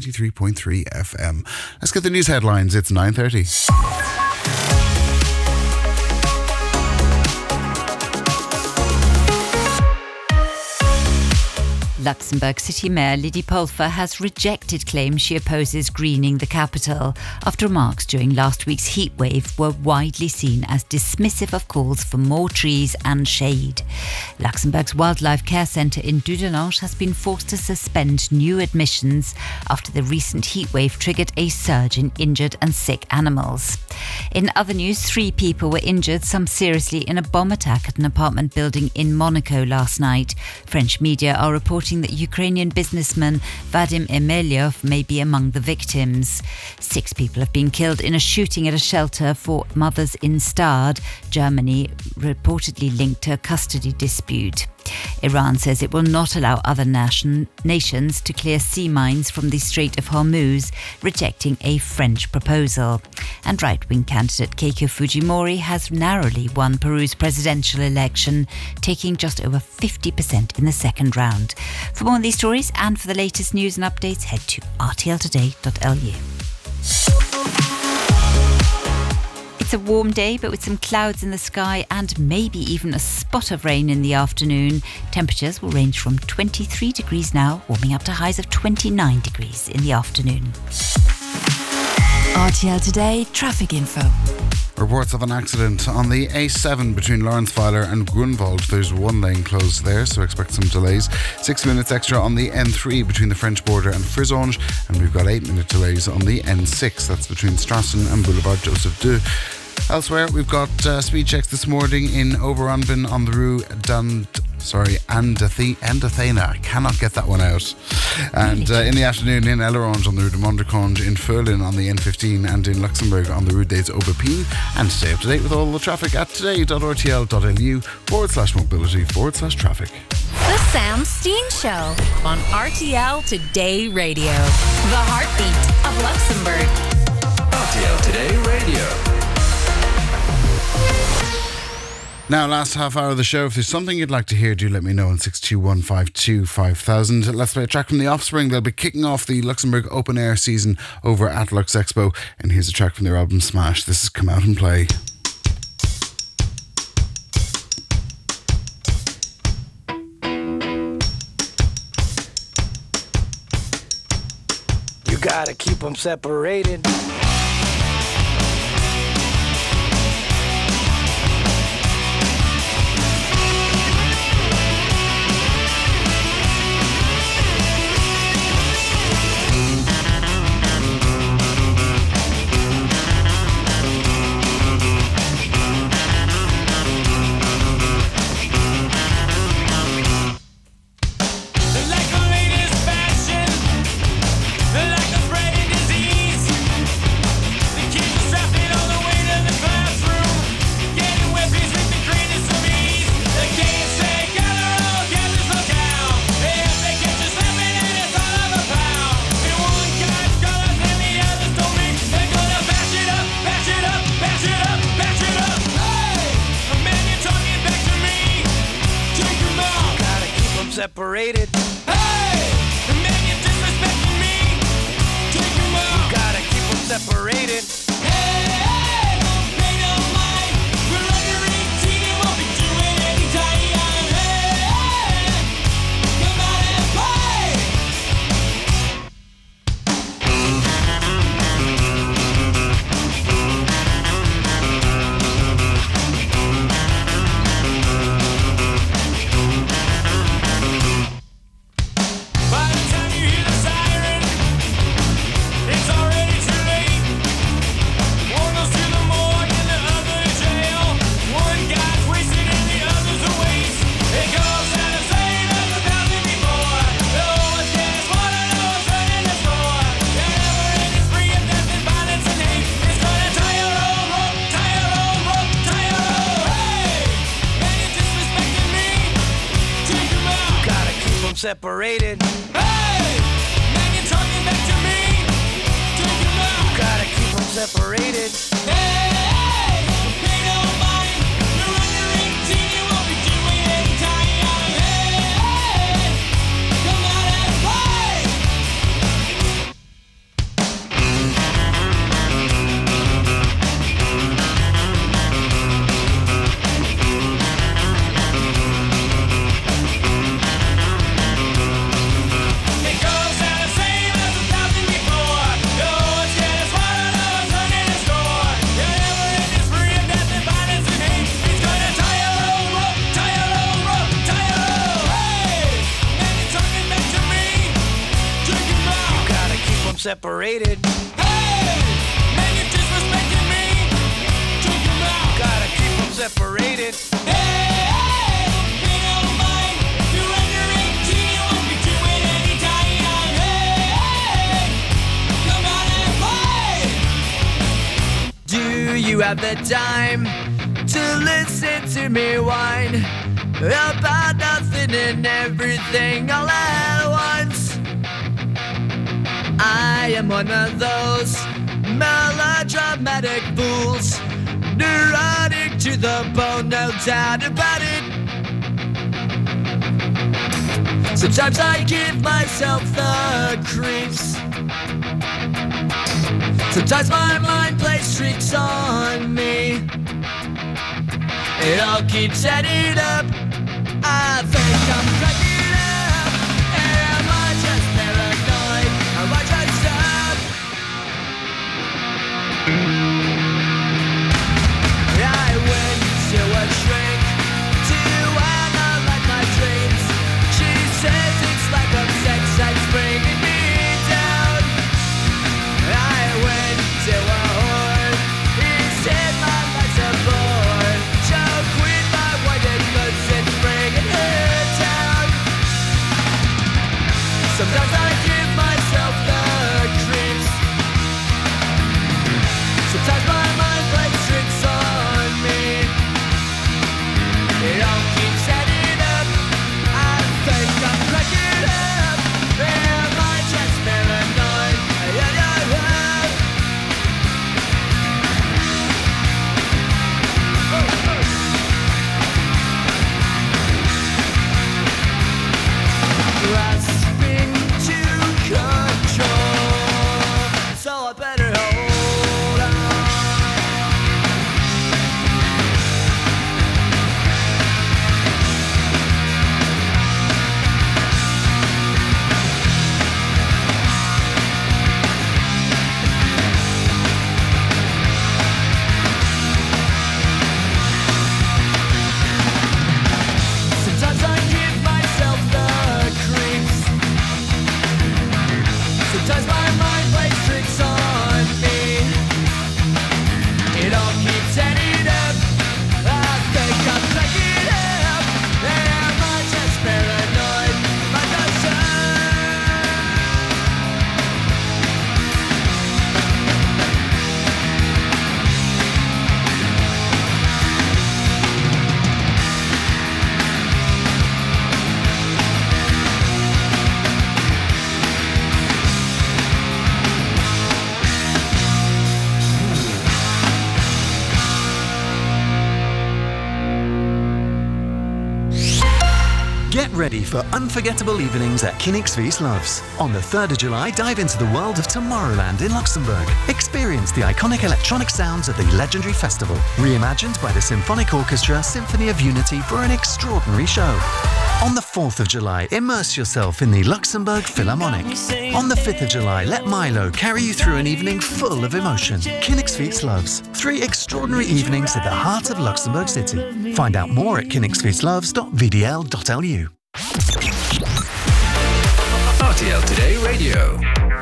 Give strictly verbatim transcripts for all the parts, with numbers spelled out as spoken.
ninety-three point three F M. Let's get the news headlines. It's nine thirty. Luxembourg City Mayor Lydie Pulver has rejected claims she opposes greening the capital after remarks during last week's heatwave were widely seen as dismissive of calls for more trees and shade. Luxembourg's Wildlife Care Centre in Dudelange has been forced to suspend new admissions after the recent heatwave triggered a surge in injured and sick animals. In other news, three people were injured, some seriously, in a bomb attack at an apartment building in Monaco last night. French media are reporting that Ukrainian businessman Vadim Emeliov may be among the victims. Six people have been killed in a shooting at a shelter for mothers in Stade, Germany, reportedly linked to a custody dispute. Iran says it will not allow other nation, nations to clear sea mines from the Strait of Hormuz, rejecting a French proposal. And right-wing candidate Keiko Fujimori has narrowly won Peru's presidential election, taking just over fifty percent in the second round. For more on these stories and for the latest news and updates, head to r t l today dot l u. It's a warm day, but with some clouds in the sky and maybe even a spot of rain in the afternoon. Temperatures will range from twenty-three degrees now, warming up to highs of twenty-nine degrees in the afternoon. R T L Today traffic info. Reports of an accident on the A seven between Lawrenceweiler and Grunwald. There's one lane closed there, so expect some delays. Six minutes extra on the N three between the French border and Frisonge, and we've got eight minute delays on the N six. That's between Strassen and Boulevard Joseph deux. Elsewhere, we've got uh, speed checks this morning in Oberonvin on the Rue Dund. Sorry, Andathena. Andathena. I cannot get that one out. And uh, in the afternoon in Ellerange on the Rue de Mondraconge, in Furlin on the N fifteen, and in Luxembourg on the Rue des Aubepines. And stay up to date with all the traffic at today dot r t l dot l u forward slash mobility forward slash traffic. The Sam Steen Show on R T L Today Radio. The heartbeat of Luxembourg. R T L Today Radio. Now, last half hour of the show, if there's something you'd like to hear, do let me know on six two one five two five thousand. Let's play a track from The Offspring. They'll be kicking off the Luxembourg Open Air season over at Lux Expo. And here's a track from their album Smash. This is Come Out and Play. You gotta keep them separated. Separated. Hey! The man you're disrespecting me. Take him out. You gotta keep them separated. Hey! Hey! Don't pay no mind. We're under eighteen and won't be doing any time. Hey! Come out and play. Separated. Hey! Man, you're talking back to me. Take him out. You gotta keep them separated. Hey! Hey! Pay no mind. You're under eighteen, you won't be doing any time. Hey! Hey! Come out and play. separated. Hey, man, you're disrespecting me. Check him out. Gotta keep them separated. Hey, hey, pay no mind. If you're under eighteen, you won't be doing any time. Hey, hey, come out and play. Do you have the time to listen to me whine about nothing and everything all at once? I am one of those melodramatic fools, neurotic to the bone, no doubt about it. Sometimes I give myself the creeps. Sometimes my mind plays tricks on me. It all keeps adding up. I think I'm cracking up. Am I just paranoid? Am I just up? I went to a shrink to analyze my dreams. She says it's lack of sex that's bringing me down. I went to a whore. He said my life's a bore. Choke with my white and goods and bringing her down. Sometimes I give myself the creeps. Sometimes my mind plays tricks on me. It all keeps adding up. I think I'm cracking up. Am I just paranoid? Yeah, yeah, yeah. Grasping to control, so I better hold on. Sometimes I give myself the creeps. Sometimes my mind plays tricks on me. It all keeps adding up. I think I'm cracking up. Am I just paranoid? Am I just Get ready for unforgettable evenings at Kinnicksvies Loves. On the third of July, dive into the world of Tomorrowland in Luxembourg. Experience the iconic electronic sounds of the legendary festival, reimagined by the Symphonic Orchestra Symphony of Unity for an extraordinary show. On the fourth of July, immerse yourself in the Luxembourg Philharmonic. On the fifth of July, let Milo carry you through an evening full of emotion. Kinnicksvies Loves. Three extraordinary evenings at the heart of Luxembourg City. Find out more at kinnicksvies loves dot v d l dot l u. R T L Today Radio.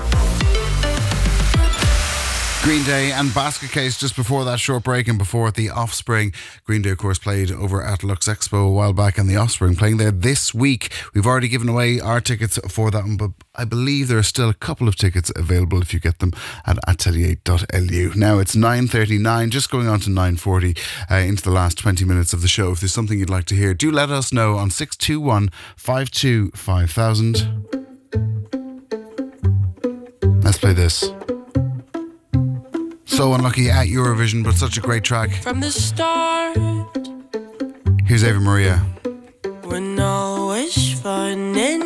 Green Day and Basket Case just before that short break, and before The Offspring. Green Day, of course, played over at Lux Expo a while back, and The Offspring playing there this week. We've already given away our tickets for that one, but I believe there are still a couple of tickets available if you get them at atelier dot l u. Now it's nine thirty-nine, just going on to nine forty, uh, into the last twenty minutes of the show. If there's something you'd like to hear, do let us know on six two one, five two five thousand. Let's play this. So unlucky at Eurovision, but such a great track. From the start, Here's Ava Maria. when all was fun and